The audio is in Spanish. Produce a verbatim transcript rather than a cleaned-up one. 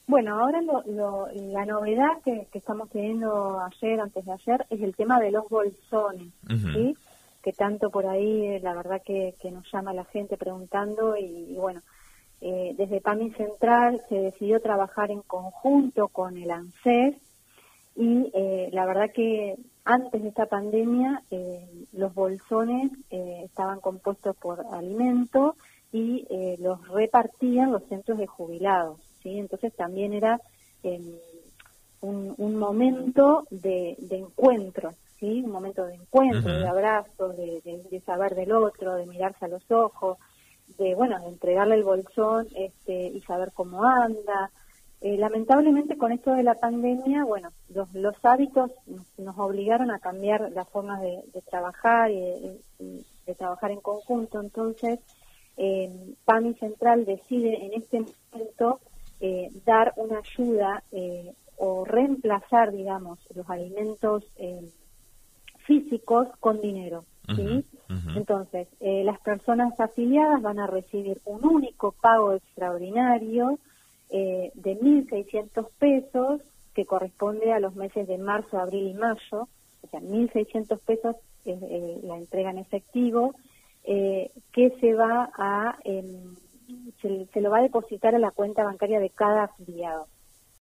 Bueno, ahora lo, lo, la novedad que, que estamos teniendo ayer, antes de ayer, es el tema de los bolsones, Uh-huh. ¿sí? Que tanto por ahí, la verdad que, que nos llama la gente preguntando y, y bueno, eh, desde PAMI Central se decidió trabajar en conjunto con el ANSES y eh, la verdad que antes de esta pandemia eh, los bolsones eh, estaban compuestos por alimento y eh, los repartían los centros de jubilados, ¿sí? Entonces también era eh, un, un momento de, de encuentro, ¿sí? Un momento de encuentro, de Uh-huh. abrazos, de, de, de saber del otro, de mirarse a los ojos, de, bueno, de entregarle el bolsón este, y saber cómo anda. Eh, lamentablemente con esto de la pandemia, bueno, los, los hábitos nos, nos obligaron a cambiar las formas de, de trabajar y de, de, de trabajar en conjunto. Entonces, eh, PAMI Central decide en este momento eh, dar una ayuda eh, o reemplazar, digamos, los alimentos eh, físicos con dinero, ¿sí? Uh-huh. Uh-huh. Entonces, eh, las personas afiliadas van a recibir un único pago extraordinario eh, de mil seiscientos pesos que corresponde a los meses de marzo, abril y mayo, o sea, mil seiscientos pesos es eh, la entrega en efectivo, eh, que se va a, eh, se, se lo va a depositar a la cuenta bancaria de cada afiliado.